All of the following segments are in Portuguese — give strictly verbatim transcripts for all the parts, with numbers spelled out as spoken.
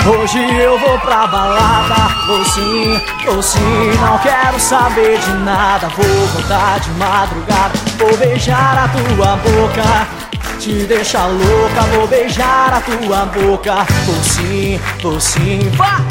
Hoje eu vou pra balada, vou sim, vou sim, não quero saber de nada. Vou voltar de madrugada, vou beijar a tua boca, te deixar louca, vou beijar a tua boca. Vou sim, vou sim, vá!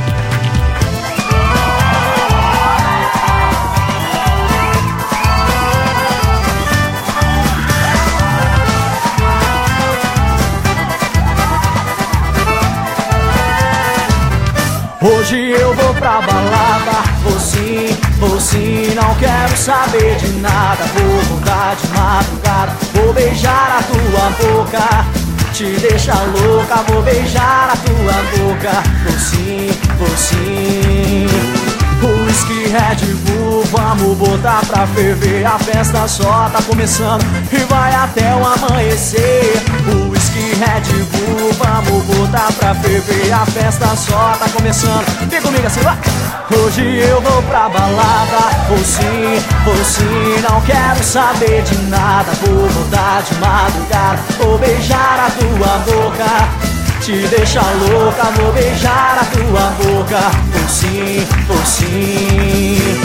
Hoje eu vou pra balada, vou sim, vou sim, não quero saber de nada. Vou voltar de madrugada, vou beijar a tua boca, te deixar louca, vou beijar a tua boca. Vou sim, vou sim. O whisky Red Bull, vamos botar pra ferver. A festa só tá começando e vai até o amanhecer. O whisky Red Bull, vamos botar pra ferver. A festa só tá começando, vem comigo assim, vai! Hoje eu vou pra balada, vou sim, vou sim, não quero saber de nada. Vou voltar de madrugada, vou beijar a tua boca, te deixar louca, vou beijar a tua boca. Vou sim, vou sim.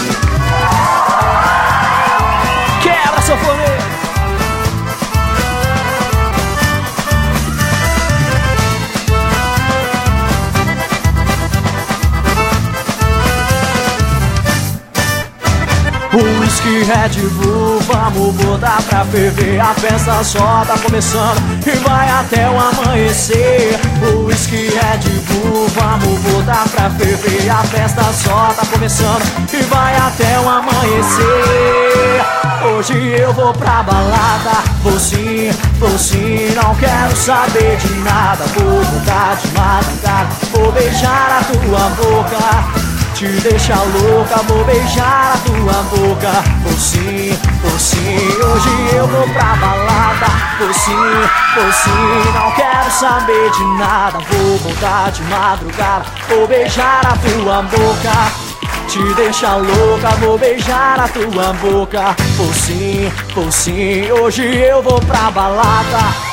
Quebra, sanfoneiro! O whisky Red Bull, vamos botar pra ferver. A festa só tá começando e vai até o amanhecer. O whisky Red Bull, vamos botar pra ferver. A festa só tá começando e vai até o amanhecer. Hoje eu vou pra balada, vou sim, vou sim, não quero saber de nada. Vou voltar de madrugada, vou beijar a tua boca, te deixar louca, vou beijar a tua boca. Vou sim, vou sim, hoje eu vou pra balada. Vou sim, vou sim, não quero saber de nada. Vou voltar de madrugada, vou beijar a tua boca, te deixar louca, vou beijar a tua boca. Vou sim, vou sim, hoje eu vou pra balada.